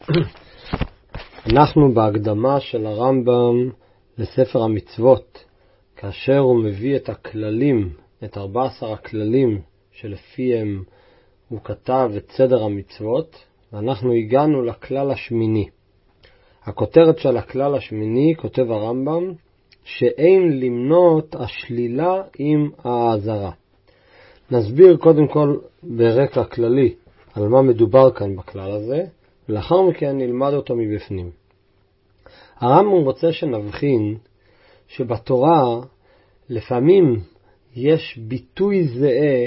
אנחנו בהקדמה של הרמב"ם לספר המצוות, כאשר הוא מביא את הכללים, את 14 הכללים שלפיהם הוא כתב את סדר המצוות, ואנחנו הגענו לכלל השמיני. הכותרת של הכלל השמיני, כותב הרמב"ם, שאין למנות השלילה עם העזרה. נסביר קודם כל ברקע כללי על מה מדובר כאן בכלל הזה, ולאחר מכן נלמד אותו מבפנים. הרמב"ם רוצה שנבחין שבתורה לפעמים יש ביטוי זהה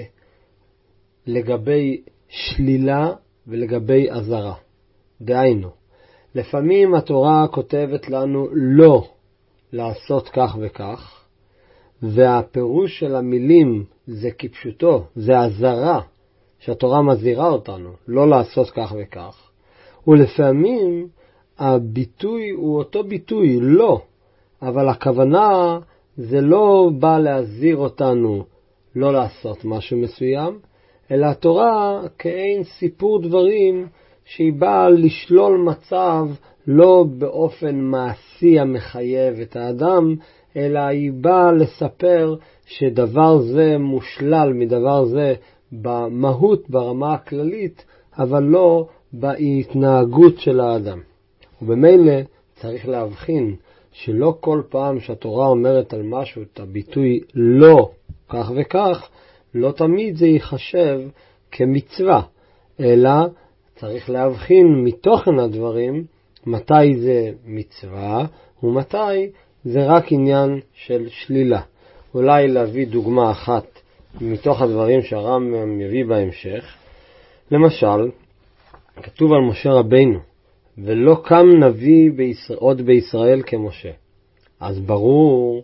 לגבי שלילה ולגבי עזרה. דהיינו, לפעמים התורה כותבת לנו לא לעשות כך וכך, והפירוש של המילים זה כפשוטו, זה עזרה שהתורה מזהירה אותנו לא לעשות כך וכך, ולפעמים הביטוי הוא אותו ביטוי לא, אבל הכוונה זה לא בא להזהיר אותנו לא לעשות משהו מסוים, אלא התורה כאין סיפור דברים שהיא באה לשלול מצב לא באופן מעשי המחייב את האדם, אלא היא באה לספר שדבר זה מושלל מדבר זה במהות, ברמה הכללית, אבל לא בהתנהגות של האדם. ובמילא צריך להבחין שלא כל פעם שהתורה אומרת על משהו את הביטוי לא כך וכך, לא תמיד זה ייחשב כמצווה, אלא צריך להבחין מתוכן הדברים מתי זה מצווה ומתי זה רק עניין של שלילה. אולי להביא דוגמה אחת מתוך הדברים שהרמב"ם מביא בהמשך. למשל, כתוב על משה רבינו, ולא קם נביא עוד בישראל כמשה. אז ברור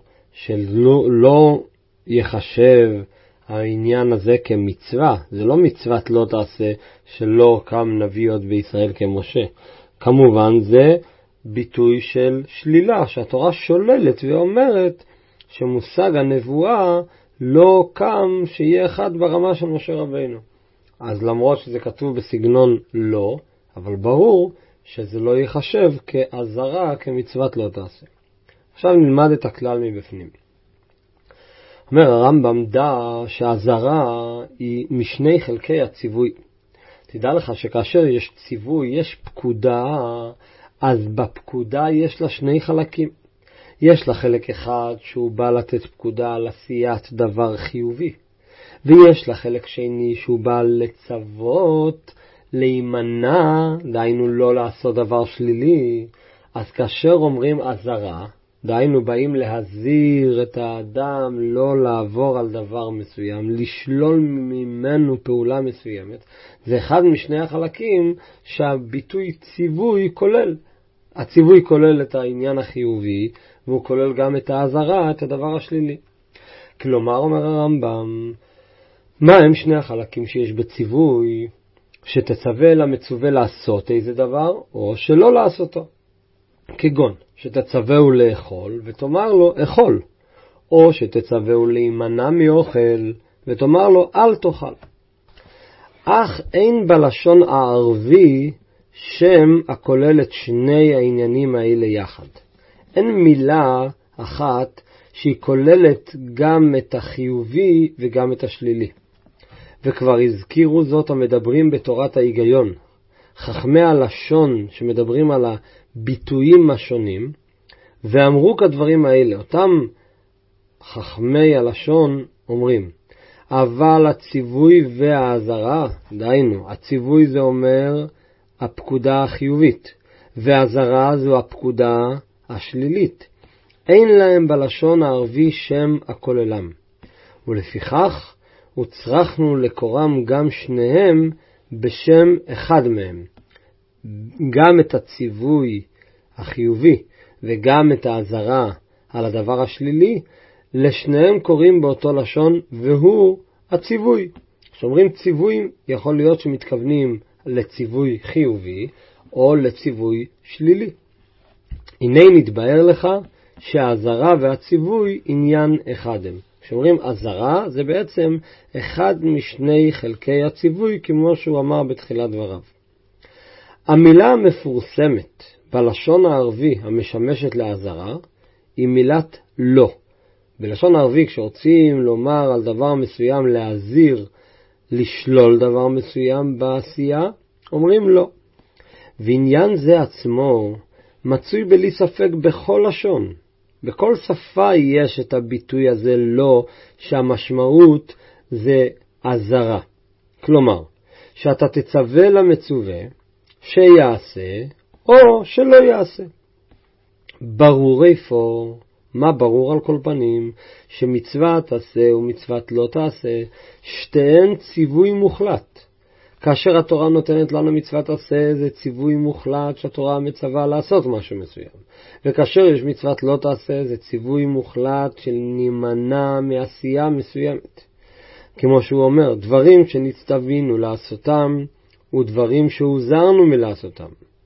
שלא יחשב העניין הזה כמצווה. זה לא מצוות לא תעשה שלא קם נביא עוד בישראל כמשה. כמובן זה ביטוי של שלילה, שהתורה שוללת ואומרת שמושג הנבואה לא קם שיהיה אחד ברמה של משה רבינו. אז למרות שזה כתוב בסגנון לא, אבל ברור שזה לא ייחשב כעזרה, כמצוות לא תעשה. עכשיו נלמד את הכלל מבפנים. אומר הרמב"ם, דע שהעזרה היא משני חלקי הציווי. תדע לך שכאשר יש ציווי, יש פקודה, אז בפקודה יש לה שני חלקים. יש לה חלק אחד שהוא בא לתת פקודה על עשיית דבר חיובי, ויש לה חלק שני שהוא בא לצוות להימנע, דהיינו לא לעשות דבר שלילי. אז כאשר אומרים עזרה, דהיינו באים להזהיר את האדם לא לעבור על דבר מסוים, לשלול ממנו פעולה מסוימת, זה אחד משני החלקים שהביטוי ציווי כולל. הציווי כולל את העניין החיובי, והוא כולל גם את העזרה, את הדבר השלילי. כלומר, אומר הרמב"ם, מה הם שני החלקים שיש בציווי? שתצווה למצווה לעשות איזה דבר, או שלא לעשותו. כגון, שתצווהו לאכול ותאמר לו אכול, או שתצווהו להימנע מאוכל ותאמר לו אל תאכל. אך אין בלשון הערבי שם הכולל את שני העניינים האלה יחד. אין מילה אחת שהיא כוללת גם את החיובי וגם את השלילי. וכבר הזכירו זאת המדברים בתורת ההיגיון. חכמי הלשון שמדברים על הביטויים השונים, ואמרו כדברים האלה. אותם חכמי הלשון אומרים, אבל הציווי והעזרה, דהיינו, הציווי זה אומר הפקודה החיובית, והעזרה זו הפקודה השלילית. אין להם בלשון הערבי שם הכוללם. ולפיכך, וצרכנו לקורם גם שניהם בשם אחד מהם. גם את הציווי החיובי וגם את העזרה על הדבר השלילי, לשניהם קוראים באותו לשון, והוא הציווי. כשאומרים ציווי, יכול להיות שמתכוונים לציווי חיובי או לציווי שלילי. הנה נתבהר לך שהעזרה והציווי עניין אחד הם. כשאומרים עזרה, זה בעצם אחד משני חלקי הציווי, כמו שהוא אמר בתחילת דבריו. המילה המפורסמת בלשון הערבי המשמשת לעזרה היא מילת לא. בלשון הערבי כשרוצים לומר על דבר מסוים להזיר, לשלול דבר מסוים בעשייה, אומרים לא. ועניין זה עצמו מצוי בלי ספק בכל לשון. בכל שפה יש את הביטוי הזה לא, שהמשמעות זה עזרה. כלומר, שאתה תצווה למצווה שיעשה או שלא יעשה. ברור איפה, מה ברור על כל פנים? שמצווה תעשה ומצוות לא תעשה, שתיהן ציווי מוחלט. כאשר התורה נותנת לנו מצוות תעשה, זה ציווי מוחלט שהתורה מצווה לעשות משהו מסוים. וכאשר יש מצוות לא תעשה, זה ציווי מוחלט של נימנע מעשייה מסוימת. כמו שהוא אומר, דברים שנצטווינו לעשותם, ודברים שהוזרנו מלעשותם.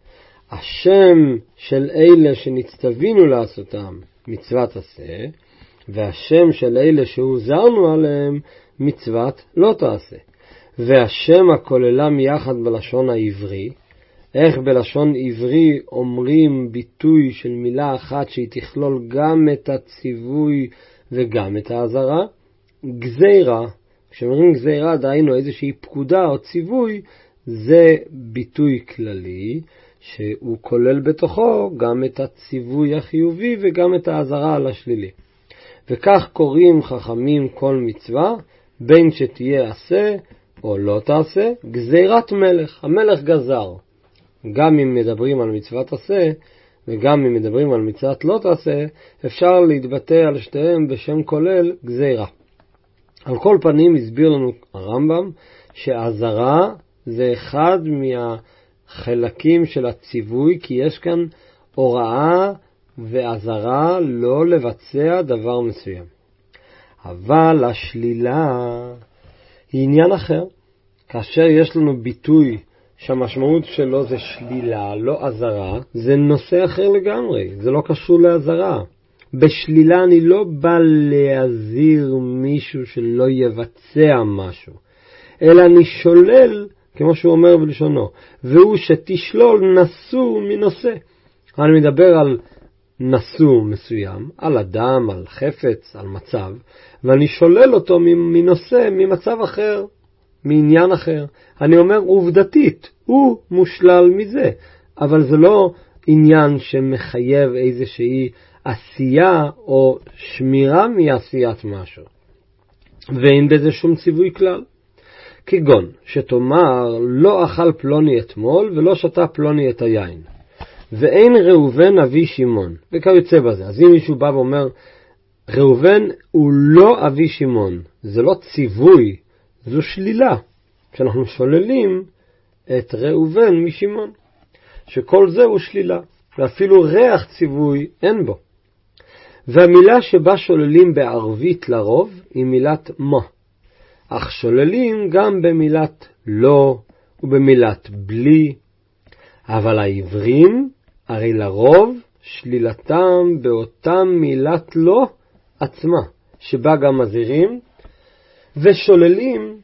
השם של אלה שנצטווינו לעשותם, מצוות עשה, והשם של אלה שהוזרנו עליהם, מצוות לא תעשה. והשם הכוללם יחד בלשון העברי. איך בלשון עברי אומרים ביטוי של מילה אחת שהיא תכלול גם את הציווי וגם את העזרה? גזירה. כשאומרים גזירה, דהיינו איזושהי פקודה או ציווי, זה ביטוי כללי שהוא כולל בתוכו גם את הציווי החיובי וגם את העזרה על השלילי. וכך קוראים חכמים כל מצווה, בין שתהיה עשה או לא תעשה, גזירת מלך. המלך גזר. גם אם מדברים על מצוות עשה וגם אם מדברים על מצוות לא תעשה, אפשר להתבטא על שתיהם בשם כולל גזירה. על כל פנים הסביר לנו הרמב"ם שעזרה זה אחד מהחלקים של הציווי, כי יש כאן הוראה ועזרה לא לבצע דבר מסוים. אבל השלילה היא עניין אחר. כאשר יש לנו ביטוי שהמשמעות שלו זה שלילה, לא עזרה, זה נושא אחר לגמרי, זה לא קשור לעזרה. בשלילה אני לא בא להזהיר מישהו שלא יבצע משהו, אלא אני שולל, כמו שהוא אומר בלשונו, והוא שתשלול נשוא מנושא. אני מדבר על נשוא מסוים, על אדם, על חפץ, על מצב, ואני שולל אותו מנושא, ממצב אחר, מעניין אחר. אני אומר עובדתית, הוא מושלל מזה, אבל זה לא עניין שמחייב איזושהי עשייה או שמירה מעשיית משהו. ואין בזה שום ציווי כלל. כגון שתאמר לא אכל פלוני אתמול ולא שתה פלוני את היין. ואין ראובן אבי שמעון. וכיוצא בזה. אז אם מישהו בא ואומר ראובן הוא לא אבי שמעון, זה לא ציווי, זו שלילה. כשאנחנו שוללים את ראובן משמעון. שכל זה הוא שלילה. ואפילו ריח ציווי אין בו. והמילה שבה שוללים בערבית לרוב היא מילת מה. אך שוללים גם במילת לא ובמילת בלי. אבל העברים הרי לרוב שלילתם באותם מילת לא עצמה, שבה גם מזהירים, ושוללים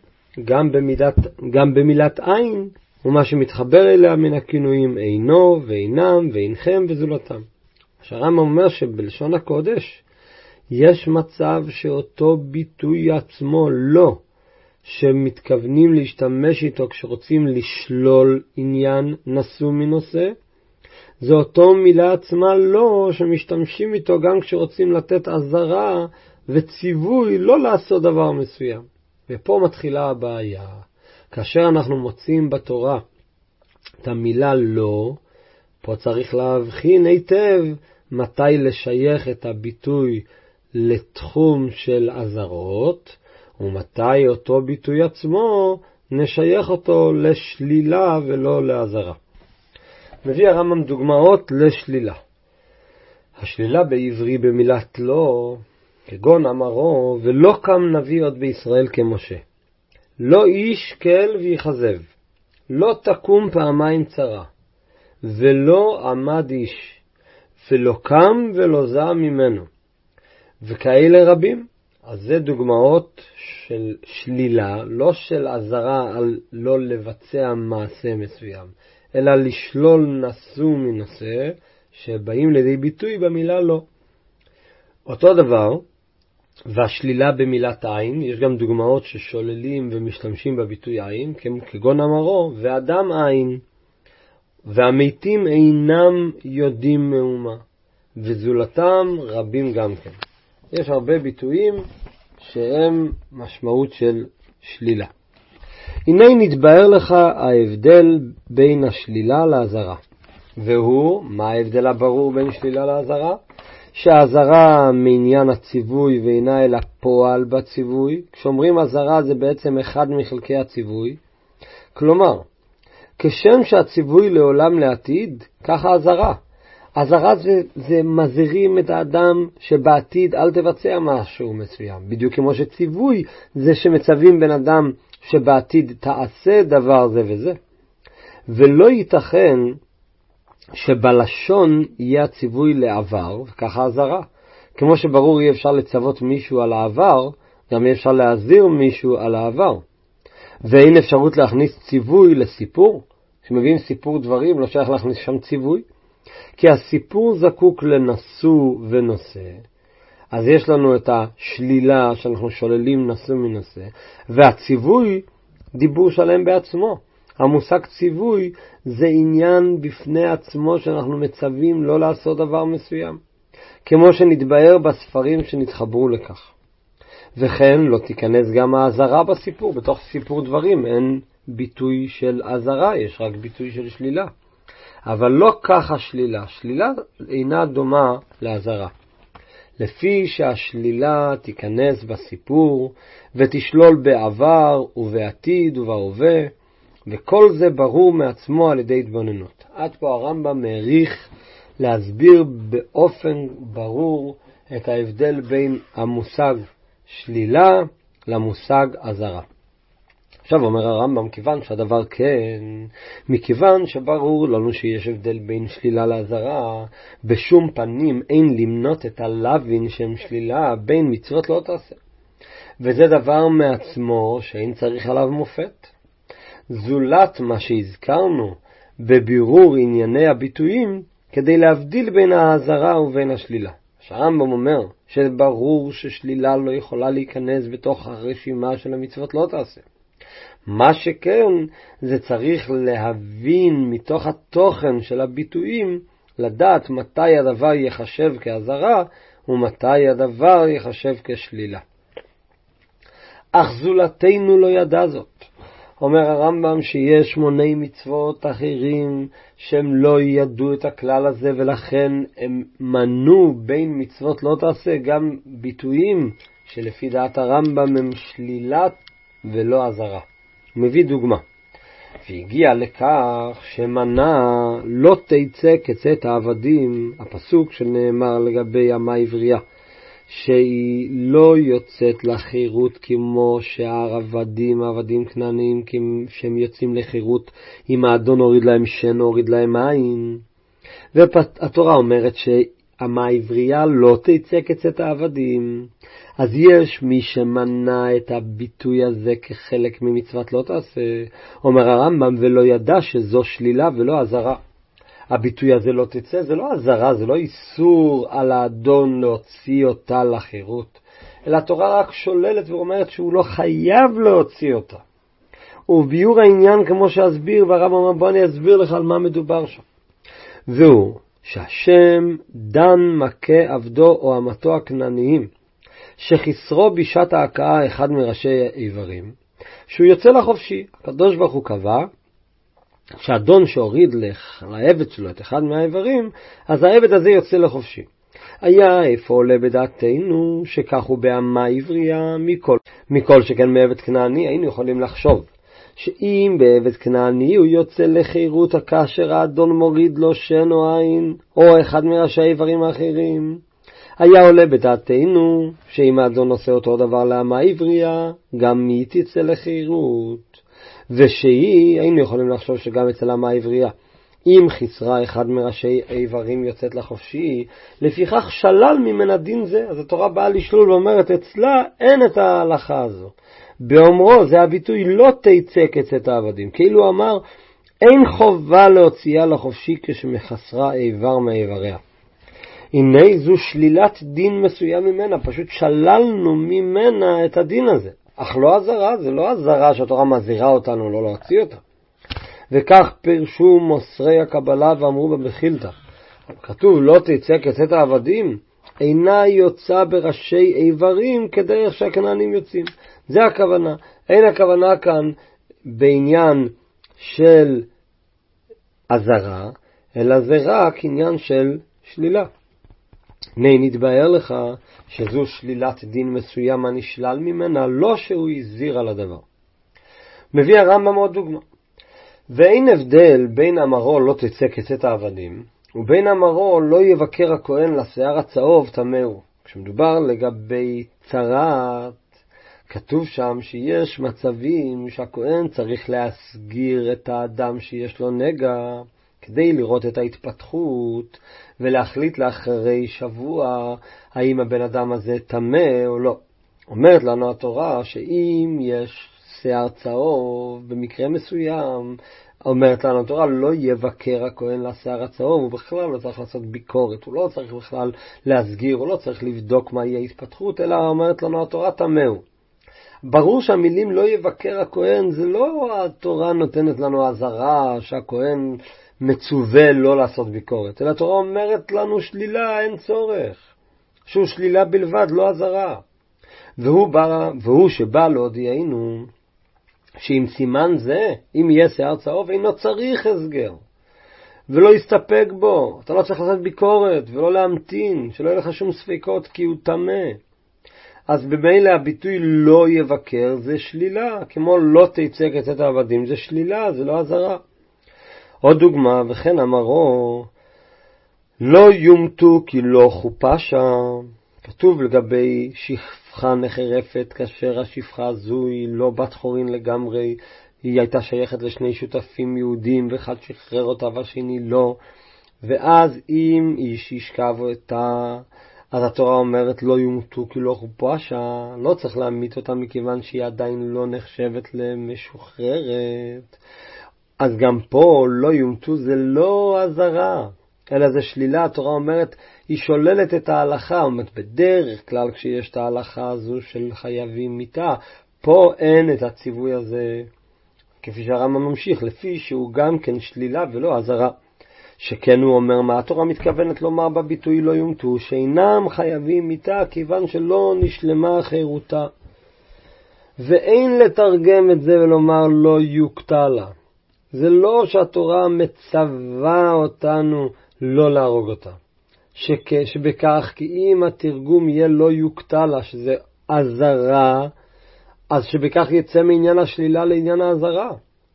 גם במילת עין, ומה שמתחבר אליה מן הכינויים אינו ואינם ואינכם וזולתם. הרמב"ם אומר שבלשון הקודש יש מצב שאותו ביטוי עצמו לא, שמתכוונים להשתמש איתו כשרוצים לשלול עניין נשוא מנושא, זה אותו מילה עצמה לא שמשתמשים איתו גם כשרוצים לתת עזרה וציווי לא לעשות דבר מסוים. ופה מתחילה הבעיה. כאשר אנחנו מוצאים בתורה את המילה לא, פה צריך להבחין היטב מתי לשייך את הביטוי לתחום של עזרות, ומתי אותו ביטוי עצמו נשייך אותו לשלילה ולא לעזרה. מביא הרמב"ם דוגמאות לשלילה. השלילה בעברי במילת לא, כגון אמרו, ולא קם נביא עוד בישראל כמשה. לא איש כל ויחזב, לא תקום פעמיים צרה, ולא עמד איש, ולא קם ולא זע ממנו. וכאלה רבים. אז זה דוגמאות של שלילה, לא של עזרה על לא לבצע מעשה מסוים, אלא לשלול נשוא מנושא, שבאים לידי ביטוי במילה לא. אותו דבר, והשלילה במילת עין, יש גם דוגמאות ששוללים ומשתמשים בביטוי עין, כגון אמרו, ואדם עין, והמתים אינם יודעים מאומה, וזולתם רבים גם כן. יש הרבה ביטויים שהם משמעות של שלילה. הנה נתבהר לך ההבדל בין השלילה להזרה. והוא, מה ההבדל הברור בין שלילה להזרה? שההזרה מעניין הציווי ואינה אלא פועל בציווי. כשאומרים הזרה זה בעצם אחד מחלקי הציווי. כלומר, כשם שהציווי לעולם לעתיד, ככה הזרה. הזרה זה מזהירים את האדם שבעתיד אל תבצע משהו מסוים. בדיוק כמו שציווי זה שמצווים בן אדם שבעתיד תעשה דבר זה וזה. ולא ייתכן שבלשון יהיה הציווי לעבר, וככה הזרה. כמו שברור אי אפשר לצוות מישהו על העבר, גם אי אפשר להזהיר מישהו על העבר. ואין אפשרות להכניס ציווי לסיפור. כשמביאים סיפור דברים לא שייך להכניס שם ציווי. כי הסיפור זקוק לנשוא ונושא. אז יש לנו את השלילה שאנחנו שוללים נשוא מנושא, והציווי דיבור שלם בעצמו. המושג ציווי זה עניין בפני עצמו שאנחנו מצווים לא לעשות דבר מסוים, כמו שנתבהר בספרים שנתחברו לכך. וכן לא תיכנס גם ההזרה בסיפור. בתוך סיפור דברים אין ביטוי של הזרה, יש רק ביטוי של שלילה. אבל לא ככה שלילה. שלילה אינה דומה להזרה. לפי שהשלילה תיכנס בסיפור ותשלול בעבר ובעתיד ובהווה, וכל זה ברור מעצמו על ידי התבוננות. עד פה הרמב"ם מעריך להסביר באופן ברור את ההבדל בין המושג שלילה למושג הזרה. עכשיו אומר הרמב"ם, כיוון שהדבר כן, מכיוון שברור לנו שיש הבדל בין שלילה להזרה, בשום פנים אין למנות את הלווין שהם שלילה בין מצוות לא תעשה. וזה דבר מעצמו שאין צריך עליו מופת. זולת מה שהזכרנו בבירור ענייני הביטויים, כדי להבדיל בין ההזרה ובין השלילה. הרמב"ם אומר שברור ששלילה לא יכולה להיכנס בתוך הרשימה של המצוות לא תעשה. מה שכן, זה צריך להבין מתוך התוכן של הביטויים, לדעת מתי הדבר יחשב כהזרה ומתי הדבר יחשב כשלילה. אך זולתנו לא ידע זאת. אומר הרמב"ם שיש 8 מצוות אחרים שהם לא ידעו את הכלל הזה, ולכן הם מנו בין מצוות לא תעשה גם ביטויים שלפי דעת הרמב"ם הם שלילה ולא הזרה. הוא מביא דוגמה. והגיע לכך שמנה לא תצא כצאת העבדים, הפסוק שנאמר לגבי אמה עברייה, שהיא לא יוצאת לחירות כמו שאר עבדים כנעניים, שהם יוצאים לחירות אם האדון הוריד להם שן הוריד להם עין. והתורה אומרת שאמה עברייה לא תצא כצאת העבדים. אז יש מי שמנה את הביטוי הזה כחלק ממצוות לא תעשה. אומר הרמב"ם, ולא ידע שזו שלילה ולא הזרה. הביטוי הזה לא תצא, זה לא הזרה, זה לא איסור על האדון להוציא אותה לחירות, אלא התורה רק שוללת ואומרת שהוא לא חייב להוציא אותה. וביור העניין כמו שאסביר, והרב אומר בוא אני אסביר לך על מה מדובר שם. והוא שהשם דן מכה עבדו או אמתו הכנעניים, שחסרו בשעת ההכאה אחד מראשי האיברים, שהוא יוצא לחופשי. הקדוש ברוך הוא קבע שהאדון שהוריד לעבד שלו את אחד מהאיברים, אז העבד הזה יוצא לחופשי. היה איפה עולה בדעתנו שכך הוא באמה עברייה מכל שכן מעבד כנעני. היינו יכולים לחשוב שאם בעבד כנעני הוא יוצא לחירות כאשר האדון מוריד לו שן או עין או אחד מראשי האיברים האחרים, היה עולה בדעתנו שאם האדון עושה אותו דבר לאמה עברייה, גם היא תצא לחירות. היינו יכולים לחשוב שגם אצל אמה עברייה, אם חסרה אחד מראשי האיברים יוצאת לחופשי, לפיכך שלל ממנה דין זה. אז התורה באה לשלול ואומרת אצלה אין את ההלכה הזו. באומרו זה הביטוי לא תצא כצאת העבדים, כאילו אמר אין חובה להוציאה לחופשי כשמחסרה איבר מאיבריה. הנה זו שלילת דין מסוים ממנה, פשוט שללנו ממנה את הדין הזה. אך לא הזרה, זה לא הזרה שהתורה מזהירה אותנו לא להוציא אותה. וכך פירשו מוסרי הקבלה ואמרו במחילתא. כתוב לא תצא כצאת העבדים, אינה יוצא בראשי איברים כדרך שהכנענים יוצאים. זה הכוונה. אין הכוונה כאן בעניין של הזרה, אלא זה רק עניין של שלילה. נתבהר לך שזו שלילת דין מסוים הנשלל ממנה, לא שהוא הזהיר על הדבר. מביא הרמב"ם עוד דוגמה. ואין הבדל בין אמרו לא תצא כצאת העבדים, ובין אמרו לא יבקר הכהן לשיער הצהוב טמאו. כשמדובר לגבי צרת, כתוב שם שיש מצבים שהכהן צריך להסגיר את האדם שיש לו נגע, כדי לראות את ההתפתחות ולהחליט לאחרי שבוע האם הבן אדם הזה טמא או לא. אומרת לנו התורה שאם יש שיער צהוב במקרה מסוים, אומרת לנו התורה לא יבקר הכהן לשיער הצהוב, הוא בכלל לא צריך לעשות ביקורת, הוא לא צריך בכלל להסגיר, הוא לא צריך לבדוק מה יהיה ההתפתחות, אלא אומרת לנו התורה טמאו. ברור שהמילים לא יבקר הכהן, זה לא התורה נותנת לנו הזרה שהכהן מצווה לא לעשות ביקורת, אלא התורה אומרת לנו שלילה, אין צורך, שהוא שלילה בלבד, לא הזרה. והוא שבא להודיענו שעם סימן זה, אם יהיה שיער צהוב, אינו צריך הסגר, ולא יסתפק בו. אתה לא צריך לעשות ביקורת ולא להמתין, שלא יהיה לך שום ספקות כי הוא טמא. אז במילא הביטוי לא יבקר זה שלילה, כמו לא תצא כצאת העבדים זה שלילה, זה לא הזרה. עוד דוגמה, וכן אמרו לא יומתו כי לא חופשה. כתוב לגבי שפחה נחרפת, כאשר השפחה הזו היא לא בת חורין לגמרי, היא הייתה שייכת לשני שותפים יהודים, ואחד שחרר אותה והשני לא, ואז אם איש ישכב אותה, אז התורה אומרת לא יומתו כי לא חופשה, לא צריך להמית אותה מכיוון שהיא עדיין לא נחשבת למשוחררת. אז גם פה לא יומתו זה לא הזרה, אלא זה שלילה. התורה אומרת, היא שוללת את ההלכה, אומרת בדרך כלל כשיש את ההלכה הזו של חייבים מיתה, פה אין את הציווי הזה, כפי שהרמב"ם ממשיך, לפי שהוא גם כן שלילה ולא הזרה. שכן הוא אומר מה התורה מתכוונת לומר בביטוי לא יומתו, שאינם חייבים מיתה כיוון שלא נשלמה חירותה. ואין לתרגם את זה ולומר לא יוקטע לה. זה לא שהתורה מצווה אותנו לא להרוג אותה. שבכך כי אם התרגום יהיה לא יוקטע לה, שזה הזרה, אז שבכך יצא מעניין השלילה לעניין ההזרה.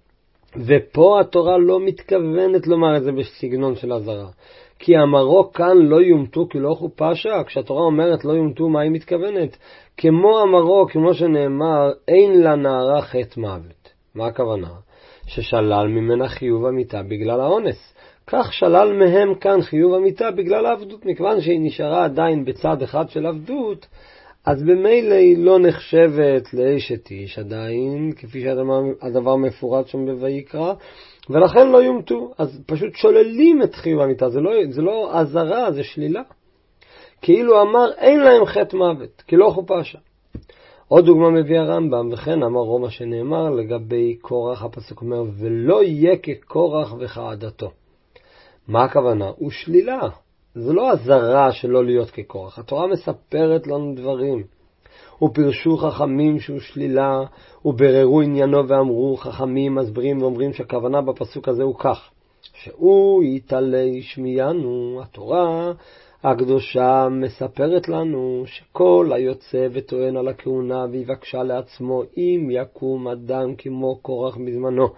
ופה התורה לא מתכוונת לומר את זה בסגנון של הזרה. כי אמרו כאן לא יומתו כי לא חופשה, כשהתורה אומרת לא יומתו מה היא מתכוונת? כמו אמרו, כמו שנאמר, אין לה נערה חטא מוות. מה הכוונה? ששלל ממנה חיוב המיתה בגלל האונס. כך שלל מהם כאן חיוב המיתה בגלל העבדות, מכיוון שהיא נשארה עדיין בצד אחד של עבדות, אז במילא היא לא נחשבת לאשת איש עדיין, כפי שהדבר מפורט שם בויקרא, ולכן לא יומתו. אז פשוט שוללים את חיוב המיתה, זה לא הזרה, זה שלילה. כאילו אמר אין להם חטא מוות, כי לא חופשה. עוד דוגמה מביא הרמב"ם, וכן אמר מה שנאמר לגבי קורח, הפסוק אומר ולא יהיה כקורח וכעדתו. מה הכוונה? הוא שלילה. זה לא הזרה שלא להיות כקורח. התורה מספרת לנו דברים. ופרשו חכמים שהוא שלילה, ובררו עניינו ואמרו חכמים מסברים ואומרים שהכוונה בפסוק הזה הוא כך, שהוא יתעלה ישמיינו. התורה הקדושה מספרת לנו שכל היוצא וטוען על הכהונה ויבקשה לעצמו אם יקום אדם כמו קורח בזמנו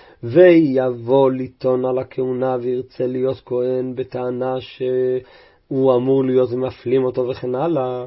ויבוא ליטון על הכהונה וירצה להיות כהן בטענה שהוא אמור להיות ומפלים אותו וכן הלאה,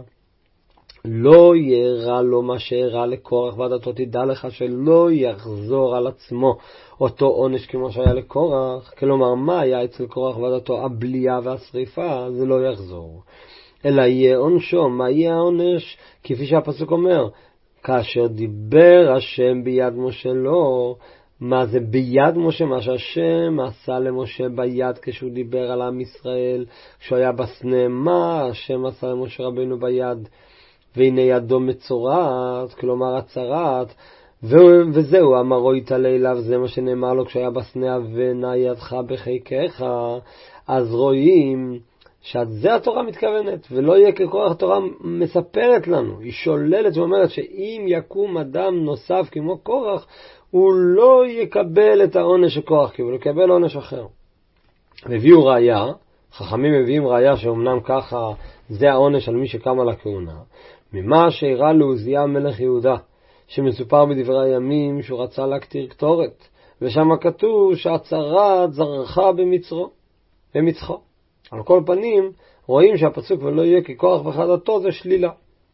לא יראה לו מה שהראה לקורח ועדתו. תדע לך שלא יחזור על עצמו אותו עונש כמו שהיה לקורח. כלומר, מה היה אצל קורח ועדתו? הבלייה והשריפה, זה לא יחזור. אלא יהיה עונשו. מה יהיה העונש? כפי שהפסוק אומר, כאשר דיבר השם ביד משה לו, מה זה ביד משה, מה שהשם עשה למשה ביד כשהוא דיבר על עם ישראל, כשהוא היה בסנה, מה השם עשה למשה רבינו ביד, והנה ידו מצורעת, כלומר הצרת, וזהו, אמרו יתעלה אליו, זה מה שנאמר לו כשהיה בסנה, ונע ידך בחיקך. אז רואים שזה התורה מתכוונת, ולא יהיה כקורח. התורה מספרת לנו, היא שוללת ואומרת שאם יקום אדם נוסף כמו קורח, הוא לא יקבל את העונש של קורח, כי הוא יקבל עונש אחר. הביאו ראיה, חכמים מביאים ראיה שאומנם ככה זה העונש על מי שקם על הכהונה, ממה שהראה לעוזיה מלך יהודה, שמסופר בדברי הימים שהוא רצה להקטיר קטורת, ושם כתוב שהצרת זרחה במצחו. על כל פנים רואים שהפסוק ולא יהיה כקורח וחדתו זה שלילה.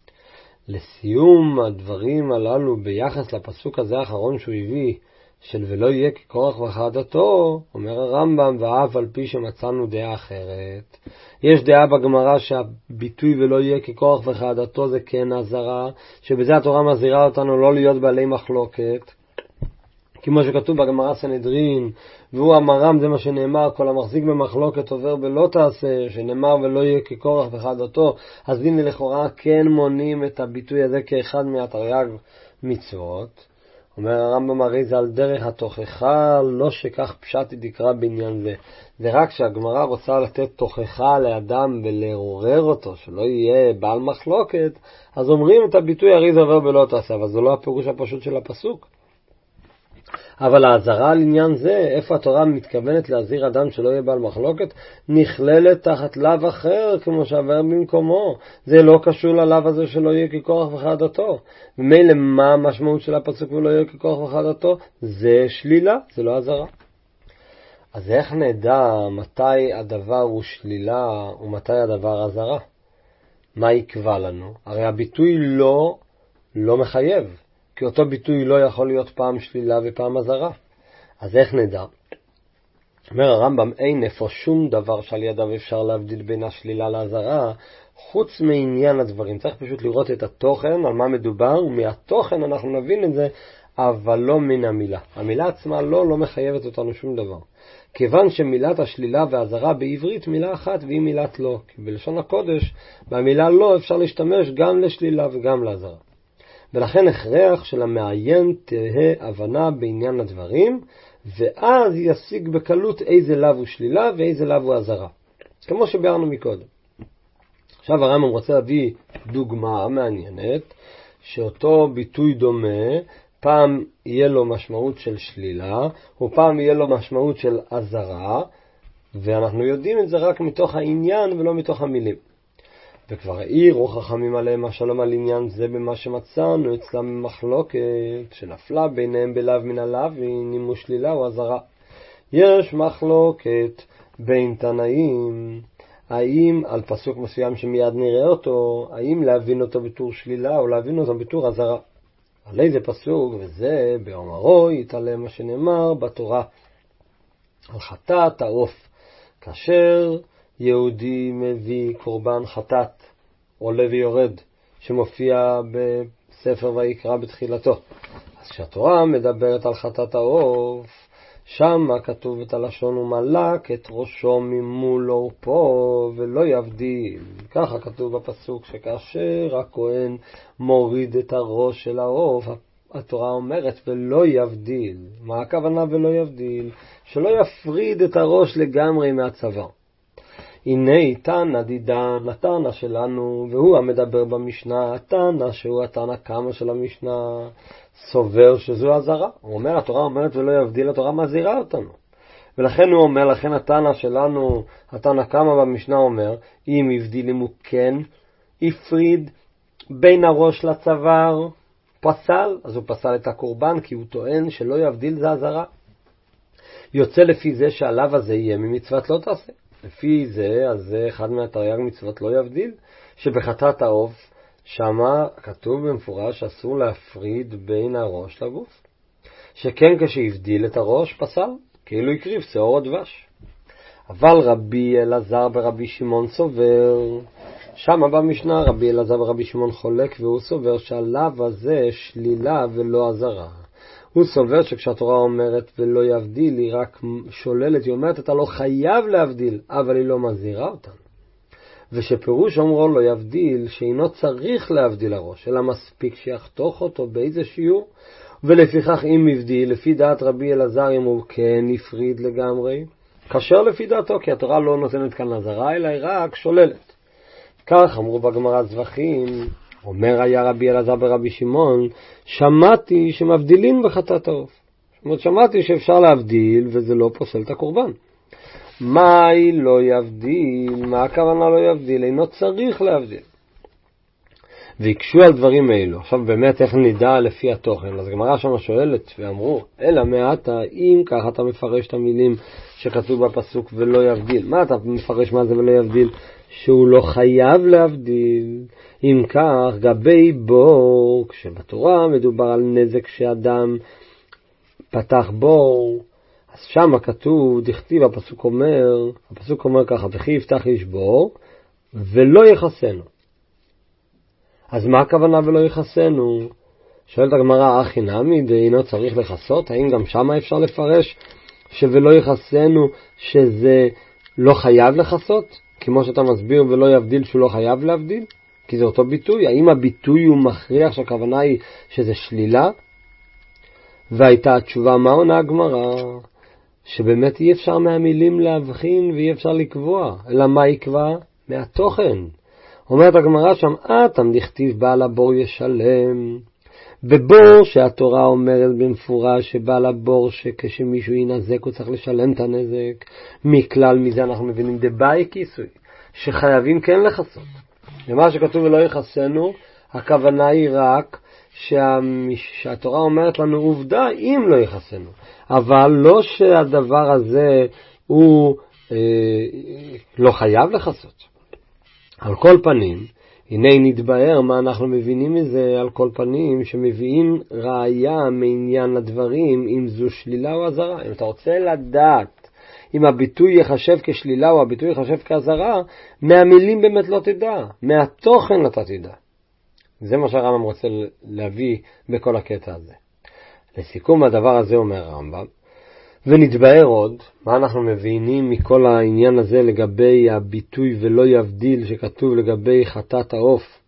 לסיום הדברים הללו ביחס לפסוק הזה האחרון שהוא הביא, של ולא יהיה כקורח וחדתו, אומר הרמב"ם, ואף על פי שמצאנו דעה אחרת. יש דעה בגמרא שהביטוי ולא יהיה כקורח וחדתו זה כן הזרה, שבזה התורה מזהירה אותנו לא להיות בעלי מחלוקת, כמו שכתוב בגמרא סנהדרין, והוא המר"ם, זה מה שנאמר, כל המחזיק במחלוקת עובר בלא תעשה, שנאמר ולא יהיה כקורח וחדתו. אז הנה לכאורה כן מונים את הביטוי הזה כאחד מהתרי"ג מצוות. אומר הרמב"ם, הרי זה על דרך התוכחה, לא שכך פשט דקרא בעניין זה. זה רק שהגמרא רוצה לתת תוכחה לאדם ולעורר אותו, שלא יהיה בעל מחלוקת, אז אומרים את הביטוי הרי זה עובר בלא תעשה, אבל זה לא הפירוש הפשוט של הפסוק. אבל ההזרה על עניין זה, איפה התורה מתכוונת להזהיר אדם שלא יהיה בעל מחלוקת, נכללת תחת לאו אחר, כמו שעבר במקומו. זה לא קשור ללאו הזה שלא יהיה כקורח וחדתו. ומילא מה המשמעות של הפסוק ולא יהיה כקורח וחדתו? זה שלילה, זה לא הזרה. אז איך נדע מתי הדבר הוא שלילה ומתי הדבר הזרה? מה יקבע לנו? הרי הביטוי לא מחייב. כי אותו ביטוי לא יכול להיות פעם שלילה ופעם הזרה. אז איך נדע? אומר הרמב"ם, אין איפה שום דבר שעל ידיו אפשר להבדיל בין השלילה להזרה, חוץ מעניין הדברים. צריך פשוט לראות את התוכן, על מה מדובר, ומהתוכן אנחנו נבין את זה, אבל לא מן המילה. המילה עצמה לא מחייבת אותנו שום דבר. כיוון שמילת השלילה והזרה בעברית מילה אחת והיא מילת לא. כי בלשון הקודש, במילה לא אפשר להשתמש גם לשלילה וגם להזרה. ולכן הכרח של המעיין תהה הבנה בעניין הדברים, ואז ישיג בקלות איזה לאו הוא שלילה ואיזה לאו הוא הזרה. כמו שביארנו מקודם. עכשיו הרמב"ם רוצה להביא דוגמה מעניינת, שאותו ביטוי דומה, פעם יהיה לו משמעות של שלילה, ופעם יהיה לו משמעות של הזרה, ואנחנו יודעים את זה רק מתוך העניין ולא מתוך המילים. וכבר העירו חכמים עליהם השלום על עניין זה במה שמצאנו אצלם מחלוקת שנפלה ביניהם בלאו מן הלאו ונימו שלילה או הזרה. יש מחלוקת בין תנאים, האם על פסוק מסוים שמיד נראה אותו, האם להבין אותו בתור שלילה או להבין אותו בתור הזרה. על איזה פסוק? וזה באומרו יתעלה מה שנאמר בתורה על חטאת העוף, כאשר יהודי מביא קורבן חטאת, עולה ויורד, שמופיע בספר ויקרא בתחילתו. אז כשהתורה מדברת על חטאת העוף, שם כתוב את הלשון ומלק את ראשו ממול עורפו ולא יבדיל. ככה כתוב בפסוק שכאשר הכהן מוריד את הראש של העוף, התורה אומרת ולא יבדיל. מה הכוונה ולא יבדיל? שלא יפריד את הראש לגמרי מהצוואר. הנה תנא דידן, התנא שלנו, והוא המדבר במשנה, התנא שהוא התנא קמא של המשנה, סובר שזו הזרה. הוא אומר, התורה אומרת ולא יבדיל, התורה מזהירה אותנו. ולכן הוא אומר, לכן התנא שלנו, התנא קמא במשנה אומר, אם הבדיל, אם הוא כן הפריד בין הראש לצוואר, פסל, אז הוא פסל את הקורבן, כי הוא טוען שלא יבדיל זה הזרה. יוצא לפי זה שעליו הזה יהיה ממצוות לא תעשה. לפי זה, אז זה אחד מהתרי"ג מצוות לא יבדיל, שבחטאת העוף, שמה כתוב במפורש אסור להפריד בין הראש לגוף. שכן כשהבדיל את הראש פסל, כאילו הקריב שעור או דבש. אבל רבי אלעזר ורבי שמעון סובר, שמה במשנה רבי אלעזר ורבי שמעון חולק, והוא סובר שעליו הזה שלילה ולא הזרה. הוא סובר שכשהתורה אומרת ולא יבדיל, היא רק שוללת, היא אומרת אתה לא חייב להבדיל, אבל היא לא מזהירה אותנו. ושפירוש אומרו לא יבדיל, שאינו צריך להבדיל הראש, אלא מספיק שיחתוך אותו באיזה שיעור, ולפיכך אם הבדיל, לפי דעת רבי אלעזר אם הוא כן הפריד לגמרי, כאשר לפי דעתו, כי התורה לא נותנת כאן נזרה, אלא היא רק שוללת. כך אמרו בגמרא זבחים, אומר היה רבי אלעזר ברבי שמעון, שמעתי שמבדילים בחטאת העוף. זאת אומרת, שמעתי שאפשר להבדיל וזה לא פוסל את הקורבן. מהי לא יבדיל? מה הכוונה לא יבדיל? אינו צריך להבדיל. ויקשו על דברים האלו. עכשיו באמת איך נדע לפי התוכן? אז גמרא שם שואלת ואמרו, אלא מעתה, אם כך אתה מפרש את המילים שכתוב בפסוק ולא יבדיל. מה אתה מפרש מה זה ולא יבדיל? שהוא לא חייב להבדיל. אם כך, גבי בור, כשבתורה מדובר על נזק שאדם פתח בור, אז שם כתוב, דכתיב, הפסוק אומר ככה, וכי יפתח איש בור ולא יחסנו. אז מה הכוונה ולא יחסנו? שואלת הגמרא, אחי נמי דאינו צריך לחסות? האם גם שם אפשר לפרש שוולא יחסנו שזה לא חייב לחסות? כמו שאתה מסביר ולא יבדיל שהוא לא חייב להבדיל? כי זה אותו ביטוי. האם הביטוי הוא מכריח שהכוונה היא שזה שלילה? והייתה התשובה, מה עונה הגמרא? שבאמת אי אפשר מהמילים להבחין ואי אפשר לקבוע. אלא מה יקבע? מהתוכן. אומרת הגמרא שם, אתם דכתיב בעל הבור ישלם. בבור שהתורה אומרת במפורש שבעל הבור שכשמישהו ינזק הוא צריך לשלם את הנזק. מכלל מזה אנחנו מבינים דבאי כיסוי, שחייבים כן לחסות. למה שכתוב ולא יחסנו, הכוונה היא רק שהתורה אומרת לנו עובדה אם לא יחסנו. אבל לא שהדבר הזה הוא לא חייב לחסות. על כל פנים, הנה נתבהר מה אנחנו מבינים מזה, על כל פנים שמביאים ראיה מעניין לדברים, אם זו שלילה או עזרה. אם אתה רוצה לדעת אם הביטוי יחשב כשלילה או הביטוי יחשב כעזרה, מהמילים באמת לא תדע, מהתוכן אתה תדע. זה מה שהרמב"ם רוצה להביא בכל הקטע הזה. לסיכום הדבר הזה אומר הרמב"ם, ונתבהר עוד, מה אנחנו מבינים מכל העניין הזה לגבי הביטוי ולא יבדיל שכתוב לגבי חטאת העוף.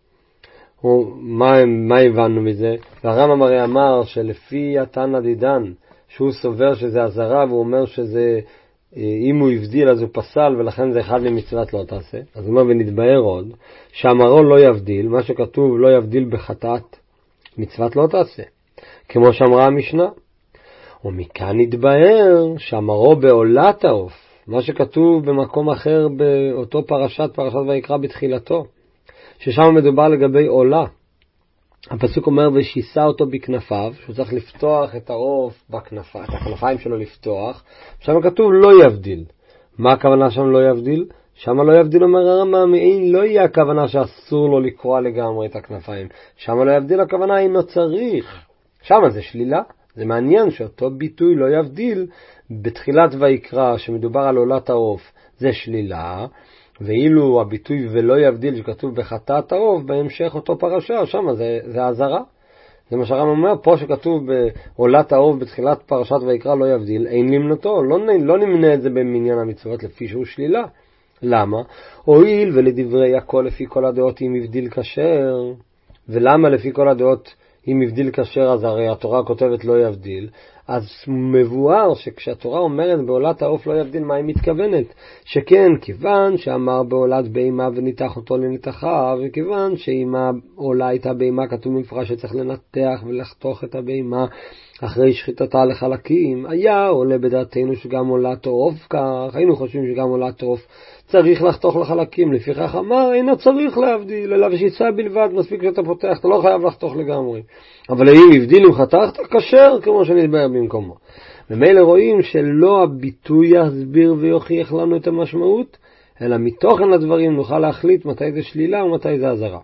מה הבנו מזה? והרמב"ם הרי אמר שלפי התנא דידן, שהוא סובר שזה עזרה והוא אומר שזה, אם הוא יבדיל אז הוא פסל ולכן זה אחד ממצוות לא תעשה. אז הוא אומר ונתבהר עוד, שאמרו לא יבדיל, מה שכתוב לא יבדיל בחטאת, מצוות לא תעשה. כמו שאמרה המשנה. ומכאן נתבהר שאמרו בעולת העוף, מה שכתוב במקום אחר באותו פרשת ויקרא בתחילתו, ששם מדובר לגבי עולה. הפסוק אומר ושיסה אותו בכנפיו, שהוא צריך לפתוח את העוף בכנפיים, את הכנפיים שלו לפתוח. שם כתוב לא יבדיל. מה הכוונה שם לא יבדיל? שם לא יבדיל אומר הרמב"ם, לא יהיה הכוונה שאסור לו לקרוע לגמרי את הכנפיים. שם לא יבדיל הכוונה אינו צריך. שם זה שלילה. זה מעניין שאותו ביטוי לא יבדיל בתחילת ויקרא שמדובר על עולת העוף זה שלילה, ואילו הביטוי ולא יבדיל שכתוב בחטאת העוף בהמשך אותו פרשה, שם זה עזרה. זה מה שהרמב"ם אומר, פה שכתוב בעולת העוף בתחילת פרשת ויקרא לא יבדיל, אין למנותו, לא נמנה את זה במניין המצוות לפי שהוא שלילה. למה? הואיל ולדברי הכל לפי כל הדעות אם יבדיל כשר, ולמה לפי כל הדעות אם יבדיל כשר אז הרי התורה כותבת לא יבדיל, אז מבואר שכשהתורה אומרת בעולת העוף לא יבדיל מה היא מתכוונת? שכן כיוון שאמר בעולת בהמה וניתח אותו לנתחה, וכיוון שאם העולה הייתה בהמה כתוב במפורש שצריך לנתח ולחתוך את הבהמה אחרי שחיטתה לחלקים, היה עולה בדעתנו שגם עולת העוף כך, היינו חושבים שגם עולת העוף צריך לחתוך לחלקים, לפיכך אמר אינו צריך להבדיל, אלא ושיסה בלבד, מספיק שאתה פותח, אתה לא חייב לחתוך לגמרי. אבל אם הבדיל אם חתכת, כשר כמו שנתבהר במקומו. ומילא רואים שלא הביטוי יסביר ויוכיח לנו את המשמעות, אלא מתוכן הדברים נוכל להחליט מתי זה שלילה ומתי זה עזרה.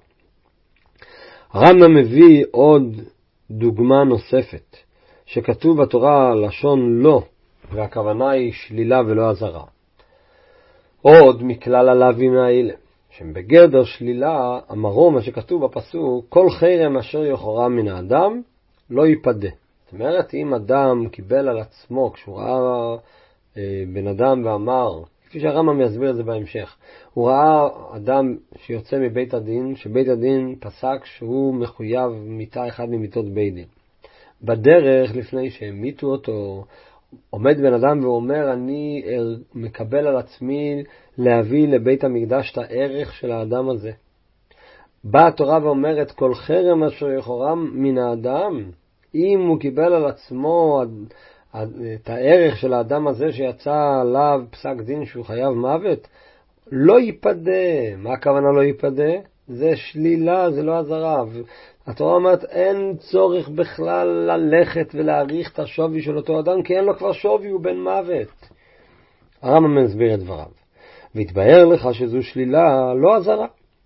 הרמב"ם מביא עוד דוגמה נוספת, שכתוב בתורה לשון לא, והכוונה היא שלילה ולא עזרה. עוד מכלל הלאווים האלה, שהם בגדר שלילה, אמרו מה שכתוב בפסוק, כל חרם אשר יחורם מן האדם לא ייפדה. זאת אומרת, אם אדם קיבל על עצמו, כשהוא ראה בן אדם ואמר, כפי שהרמב"ם יסביר את זה בהמשך, הוא ראה אדם שיוצא מבית הדין, שבית הדין פסק שהוא מחויב מיתה אחד ממיתות בית דין. בדרך, לפני שהמיתו אותו, עומד בן אדם ואומר, אני מקבל על עצמי להביא לבית המקדש את הערך של האדם הזה. באה התורה ואומרת, כל חרם אשר יחורם מן האדם, אם הוא קיבל על עצמו את הערך של האדם הזה שיצא עליו פסק דין שהוא חייב מוות, לא ייפדה. מה הכוונה לא ייפדה? זה שלילה, זה לא עזרה. התורה אומרת, אין צורך בכלל ללכת ולהעריך את השווי של אותו אדם, כי אין לו כבר שווי, הוא בן מוות. הרמב"ם מסביר את דבריו. והתבהר לך שזו שלילה, לא עזרה.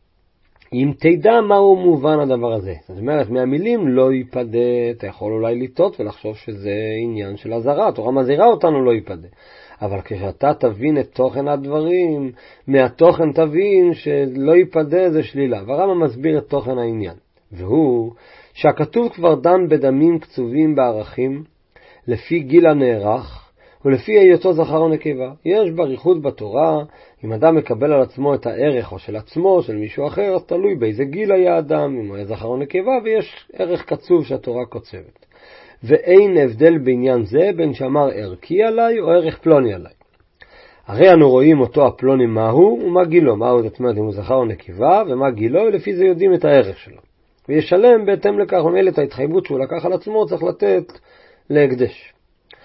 אם תדע מהו מובן הדבר הזה. זאת אומרת, מהמילים לא ייפדה, אתה יכול אולי לטעות ולחשוב שזה עניין של עזרה. התורה מזהירה אותנו לא ייפדה. אבל כשאתה תבין את תוכן הדברים, מהתוכן תבין שלא ייפדה זה שלילה. והרמב"ם מסביר את תוכן העניין. והוא שהכתוב כבר דן בדמים קצובים בערכים, לפי גיל הנערך, ולפי היותו זכר או נקבה. יש בריחות בתורה, אם אדם מקבל על עצמו את הערך או של עצמו, של מישהו אחר, אז תלוי באיזה גיל היה אדם, אם הוא היה זכר או נקבה, ויש ערך קצוב שהתורה קוצבת. ואין הבדל בעניין זה בין שאמר ערכי עליי או ערך פלוני עליי. הרי אנו רואים אותו הפלוני מהו ומה גילו, מהו זאת אומרת אם הוא זכר או נקבה, ומה גילו, ולפי זה יודעים את הערך שלו. וישלם בהתאם לכך, ומילא את ההתחייבות שהוא לקח על עצמו, צריך לתת להקדש.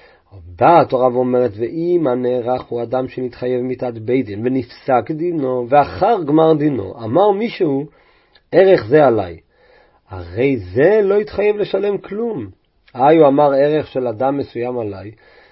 באה התורה ואומרת, ואם הנערך הוא אדם שנתחייב מיתת בית דין, ונפסק דינו, ואחר גמר דינו, אמר מישהו, ערך זה עליי. הרי זה לא יתחייב לשלם כלום. הוא אמר ערך של אדם מסוים עליי,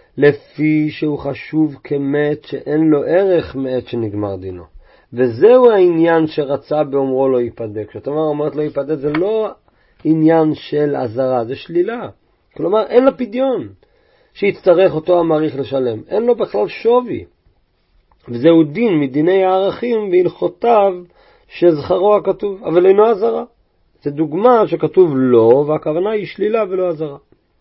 לפי שהוא חשוב כמת שאין לו ערך מעת שנגמר דינו. וזהו העניין שרצה באומרו לא ייפדה. כשאתה אומרת לא ייפדה, זה לא עניין של עזרה, זה שלילה. כלומר, אין לו פדיון שיצטרך אותו המעריך לשלם. אין לו בכלל שווי. וזהו דין מדיני הערכים והלכותיו שזכרו הכתוב, אבל אינו עזרה. זה דוגמה שכתוב לא, והכוונה היא שלילה ולא עזרה.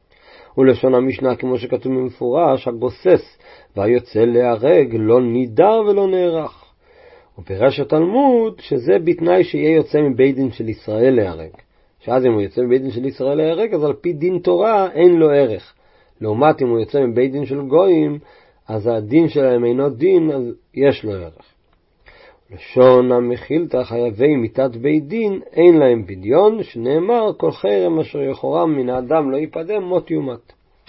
ולשון המשנה כמו שכתוב במפורש, הגוסס והיוצא להרג לא נידר ולא נערך. ופירש התלמוד שזה בתנאי שיהיה יוצא מבית דין של ישראל להרג. שאז אם הוא יוצא מבית דין של ישראל להרג, אז על פי דין תורה אין לו ערך. לעומת אם הוא יוצא מבית דין של גויים, אז הדין שלהם אינו דין, אז יש לו ערך. לשון המחילתא חייבי מיתת בית דין אין להם פדיון, שנאמר כל חרם אשר יחורם מן האדם לא ייפדה מות יומת.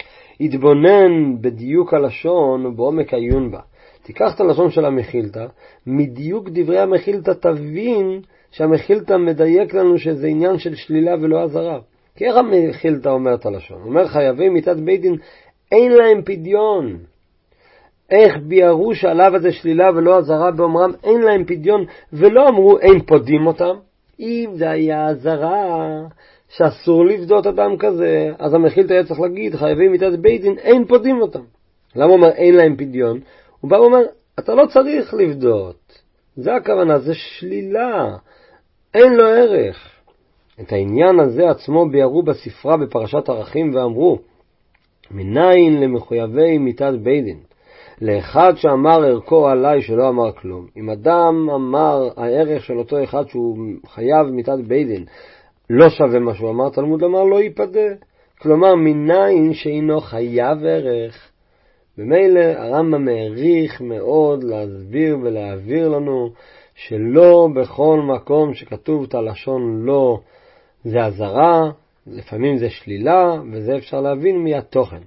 התבונן בדיוק הלשון ובעומק העיון בה. תיקח את הלשון של המחילתא, מדיוק דברי המחילתא תבין שהמחילתא מדייק לנו שזה עניין של שלילה ולא עזרה. כי איך המחילתא אומרת הלשון? אומר חייבי מיתת בית דין אין להם פדיון. איך ביארו שעליו הזה שלילה ולא עזרה באומרם אין להם פדיון, ולא אמרו אין פודים אותם? אם זה היה עזרה שאסור לפדות אדם כזה, אז המחילתא היה צריך להגיד חייבים מיתת בית דין אין פודים אותם. למה אומר אין להם פדיון? הוא בא ואומר אתה לא צריך לפדות, זה הכוונה, זה שלילה, אין לו ערך. את העניין הזה עצמו ביארו בספרה בפרשת ערכים ואמרו מניין למחויבי מיתת בית דין, לאחד שאמר ערכו עליי שלא אמר כלום. אם אדם אמר הערך של אותו אחד שהוא חייב מיתת בית דין לא שווה מה שהוא אמר, תלמוד אמר לא ייפדה. כלומר מניין שאינו חייב ערך. במילא הרמב"ם מעריך מאוד להסביר ולהעביר לנו שלא בכל מקום שכתוב את הלשון לא זה עזרה, לפעמים זה שלילה, וזה אפשר להבין מהתוכן.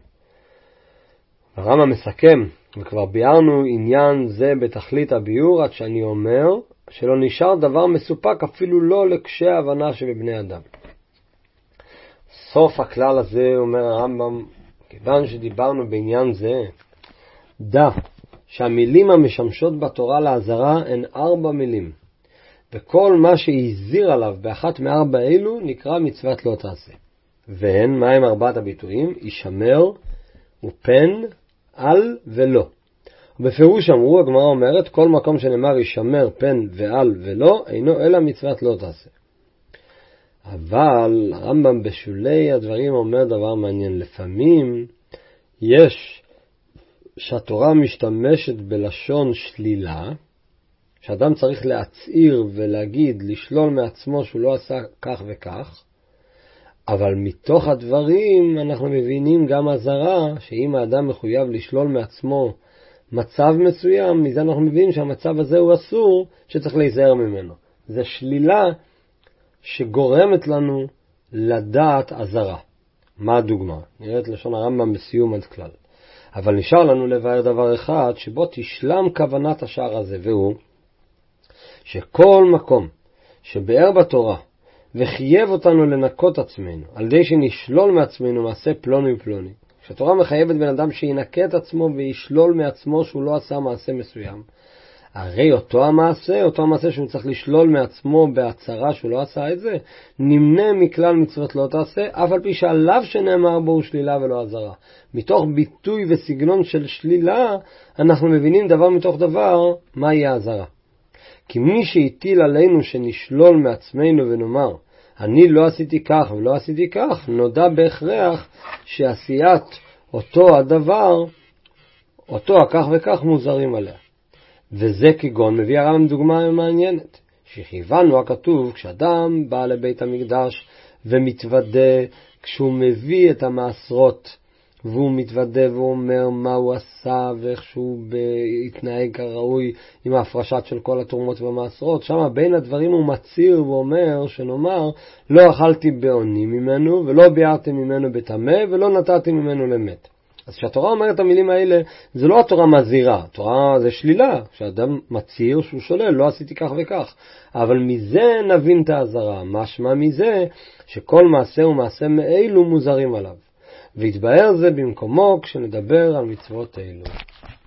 הרמב"ם מסכם, וכבר ביארנו עניין זה בתכלית הביאור, עד שאני אומר שלא נשאר דבר מסופק אפילו לא לקשי ההבנה שבבני אדם. סוף הכלל הזה אומר הרמב"ם, כיוון שדיברנו בעניין זה, דע שהמילים המשמשות בתורה לעזרה הן 4 מילים, וכל מה שהזהיר עליו באחת מ4 אלו נקרא מצוות לא תעשה. והן, מהם 4 הביטויים? ישמר ופן, על ולא. ובפירוש אמרו, הגמרא אומרת, כל מקום שנאמר ישמר פן ועל ולא, אינו אלא מצוות לא תעשה. אבל הרמב"ם בשולי הדברים אומר דבר מעניין. לפעמים יש שהתורה משתמשת בלשון שלילה, שאדם צריך להצעיר ולהגיד, לשלול מעצמו שהוא לא עשה כך וכך, אבל מתוך הדברים אנחנו מבינים גם הזרה, שאם האדם מחויב לשלול מעצמו מצב מסוים, מזה אנחנו מבינים שהמצב הזה הוא אסור, שצריך להיזהר ממנו. זה שלילה שגורמת לנו לדעת הזרה. מה הדוגמה? נראה את לשון הרמב"ם בסיום עד כלל. אבל נשאר לנו לבאר דבר אחד, שבו תשלם כוונת השער הזה, והוא שכל מקום שבאר בתורה וחייב אותנו לנקות עצמנו, על ידי שנשלול מעצמנו מעשה פלוני ופלוני. כשהתורה מחייבת בן אדם שינקה את עצמו וישלול מעצמו שהוא לא עשה מעשה מסוים, הרי אותו המעשה שהוא צריך לשלול מעצמו בהצהרה שהוא לא עשה את זה, נמנה מכלל מצוות לא תעשה, אף על פי שעליו שנאמר בו הוא שלילה ולא עזרה. מתוך ביטוי וסגנון של שלילה, אנחנו מבינים דבר מתוך דבר, מה יהיה עזרה. כי מי שהטיל עלינו שנשלול מעצמנו ונאמר, אני לא עשיתי כך ולא עשיתי כך, נודע בהכרח שעשיית אותו הדבר, אותו הכך וכך מוזרים עליה. וזה כגון מביא הרמב"ם דוגמה מעניינת, שכיוונו הכתוב כשאדם בא לבית המקדש ומתוודה, כשהוא מביא את המעשרות והוא מתוודה ואומר מה הוא עשה ואיך שהוא התנהג כראוי עם ההפרשת של כל התרומות והמעשרות, שם בין הדברים הוא מצהיר ואומר שנאמר לא אכלתי בעוני ממנו ולא ביארתי ממנו בטמא ולא נתתי ממנו למת. אז כשהתורה אומרת את המילים האלה, זה לא התורה מזהירה, התורה זה שלילה, כשאדם מצהיר שהוא שולל, לא עשיתי כך וכך. אבל מזה נבין את האזהרה, משמע מזה שכל מעשה ומעשה מאלו מוזרים עליו. והתבאר זה במקומו כשנדבר על מצוות אלו.